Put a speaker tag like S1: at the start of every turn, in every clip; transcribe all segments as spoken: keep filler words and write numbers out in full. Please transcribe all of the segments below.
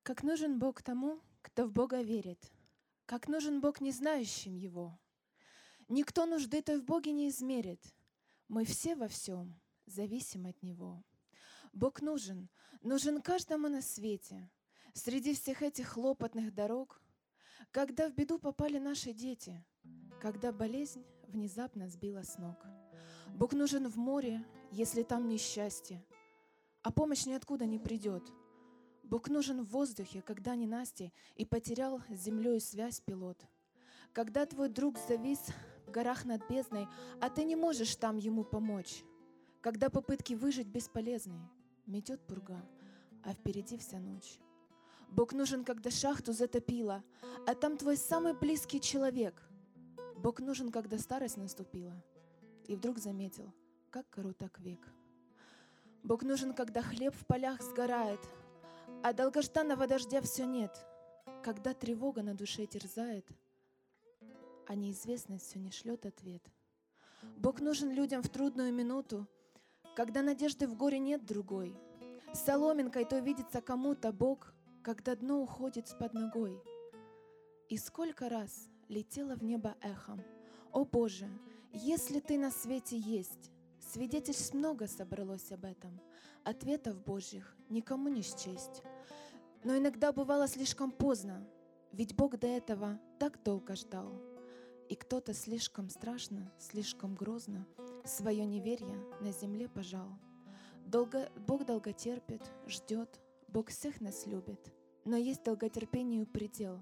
S1: Как нужен Бог тому, кто в Бога верит, как нужен Бог не знающим Его. Никто нужды той в Боге не измерит, мы все во всем зависим от Него. Бог нужен, нужен каждому на свете, среди всех этих хлопотных дорог, когда в беду попали наши дети, когда болезнь внезапно сбила с ног. Бог нужен в море, если там несчастье, а помощь ниоткуда не придет. Бог нужен в воздухе, когда ненастье, и потерял с землей связь пилот. Когда твой друг завис в горах над бездной, а ты не можешь там ему помочь. Когда попытки выжить бесполезны, метет пурга, а впереди вся ночь. Бог нужен, когда шахту затопило, а там твой самый близкий человек. Бог нужен, когда старость наступила, и вдруг заметил, как короток век. Бог нужен, когда хлеб в полях сгорает, а долгожданного дождя все нет, когда тревога на душе терзает, а неизвестность все не шлет ответ. Бог нужен людям в трудную минуту, когда надежды в горе нет другой. Соломинкой то видится кому-то Бог, когда дно уходит с-под ногой. И сколько раз летело в небо эхом: «О Боже, если Ты на свете есть!» Свидетельств много собралось об этом, ответов Божьих никому не счесть. Но иногда бывало слишком поздно, ведь Бог до этого так долго ждал. И кто-то слишком страшно, слишком грозно свое неверие на земле пожал. Долго, Бог долго терпит, ждет, Бог всех нас любит, но есть долготерпению предел.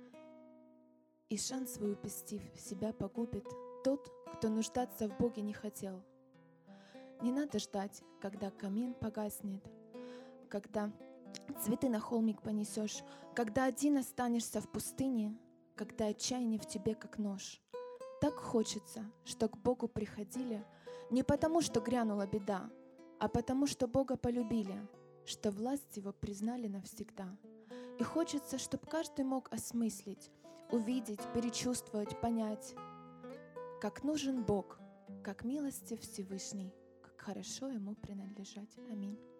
S1: И шанс свой упустив, себя погубит тот, кто нуждаться в Боге не хотел. Не надо ждать, когда камин погаснет, когда цветы на холмик понесешь, когда один останешься в пустыне, когда отчаяние в тебе как нож. Так хочется, что к Богу приходили не потому, что грянула беда, а потому, что Бога полюбили, что власть Его признали навсегда. И хочется, чтоб каждый мог осмыслить, увидеть, перечувствовать, понять, как нужен Бог, как милостив Всевышний, как хорошо Ему принадлежать. Аминь.